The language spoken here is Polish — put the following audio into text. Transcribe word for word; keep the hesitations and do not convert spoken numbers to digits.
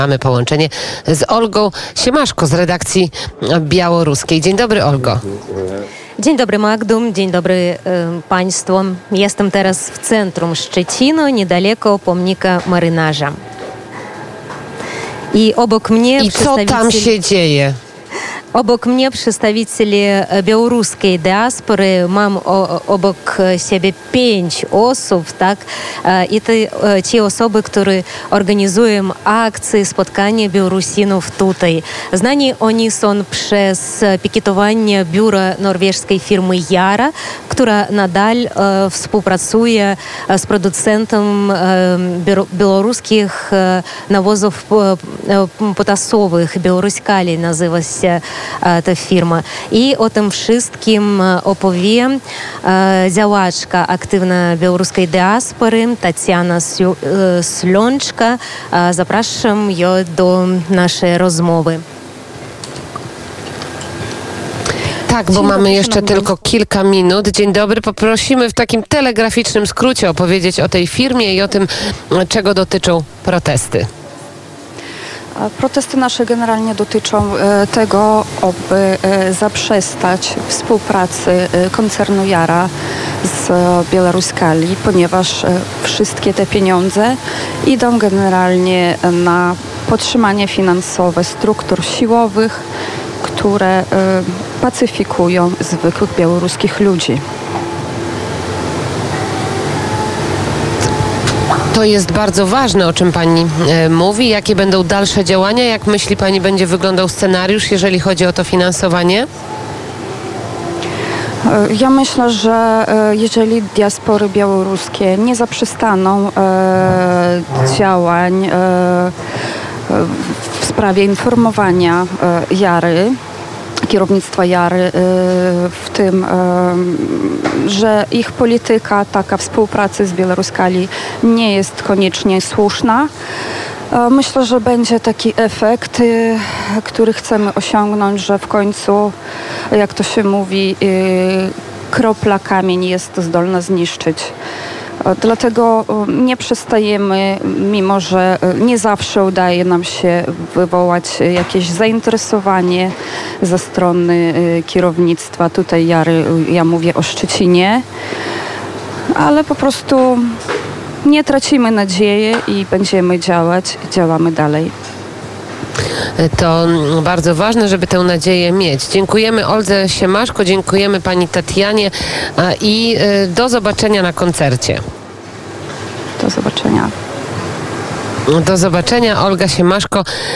Mamy połączenie z Olgą Siemaszko z redakcji białoruskiej. Dzień dobry, Olgo. Dzień dobry, Magdu. Dzień dobry e, Państwu. Jestem teraz w centrum Szczecina, niedaleko pomnika marynarza. I obok mnie I co tam się dzieje? Obok mnie przedstawicieli białoruskiej diaspory. Mam o, obok siebie pięć osób, tak? I to ci osoby, które organizują akcje, spotkania Białorusinów tutaj. Znani oni są przez pikietowanie biura norweskiej firmy Yara, która nadal e, współpracuje z producentem e, białoruskich e, nawozów e, potasowych. Białoruskali nazywa się ta firma. I o tym wszystkim opowie e, działaczka aktywna białoruskiej diaspory Tatiana Slączka. E, zapraszam ją do naszej rozmowy. Tak, bo mamy jeszcze tylko kilka minut. Dzień dobry. Poprosimy w takim telegraficznym skrócie opowiedzieć o tej firmie i o tym, czego dotyczą protesty. Protesty nasze generalnie dotyczą tego, aby zaprzestać współpracy koncernu Yara z Białoruskali, ponieważ wszystkie te pieniądze idą generalnie na podtrzymanie finansowe struktur siłowych, które pacyfikują zwykłych białoruskich ludzi. To jest bardzo ważne, o czym pani e, mówi. Jakie będą dalsze działania? Jak myśli pani, będzie wyglądał scenariusz, jeżeli chodzi o to finansowanie? Ja myślę, że jeżeli diaspory białoruskie nie zaprzestaną e, działań e, w sprawie informowania e, Yary, kierownictwa Yary, w tym, że ich polityka taka współpracy z Białoruskali nie jest koniecznie słuszna. Myślę, że będzie taki efekt, który chcemy osiągnąć, że w końcu, jak to się mówi, kropla kamień jest zdolna zniszczyć. Dlatego nie przestajemy, mimo że nie zawsze udaje nam się wywołać jakieś zainteresowanie ze strony kierownictwa. Tutaj Yary, ja mówię o Szczecinie, ale po prostu nie tracimy nadziei i będziemy działać, działamy dalej. To bardzo ważne, żeby tę nadzieję mieć. Dziękujemy Oldze Siemaszko, dziękujemy pani Tatianie i do zobaczenia na koncercie. Do zobaczenia. Do zobaczenia. Olga Siemaszko